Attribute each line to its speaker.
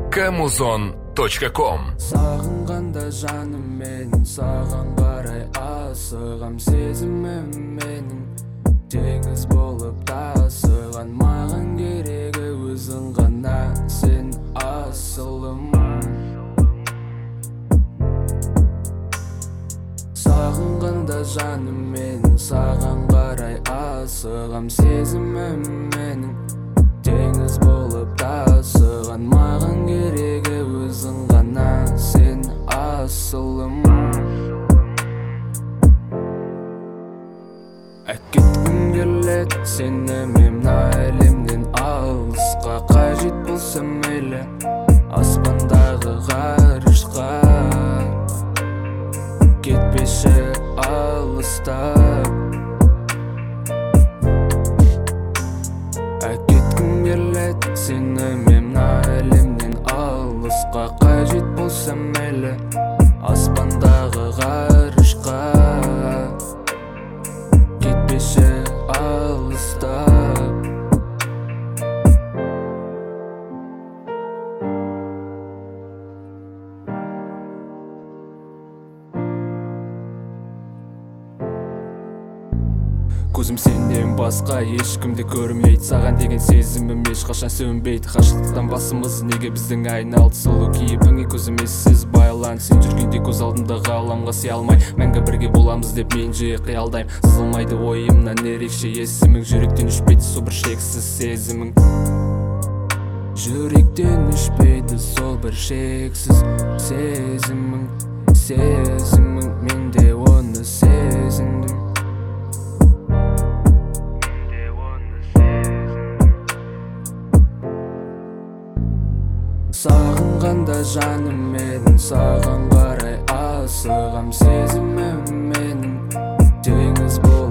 Speaker 1: Kamuzon.com.
Speaker 2: Сағынғанда жаным менің, саған қарай асығам. Сезімім менің теңіз болып тасыған. Маған керегі өзің ғана, сен асылым. Сағынғанда жаным менің, саған қарай асығам. Сезімім менің теңіз болып тасыған. Маған керегі өзің ғана, сен асылым. Әкеткім келеді сені мына әлемнен алысқа. Қажет болса мейлі аспандағы ғарышқа. Кетпеші алыстап. Әкеткім келеді сені мына әлемнен алысқа. Қажет болса мейлі аспандағы ғарышқа. Кетпеші алыстап. Көзім сенен басқа ешкімді көрмейді. Саған деген сезімім ешқашан сөнбейді. Ғашықтықтан басымыз неге біздің айналды? Сұлу кейпіңе көзіме сіз байлан. Сен жүргенде көз алдымда ғаламға сыя алмай, мәңгі бірге боламыз деп мен жиі қиялдаймын. Сызылмайды ойымнан ерекше есімің. Жүректен өшпейді сол бір шексіз сезімің. Жүректен өшпейді сол бір шексіз сезімің. Сезімің, мен де оны сезіндім. Сағынғанда жаным менің, саған қарай асығам. Сезімім менің теңіз болып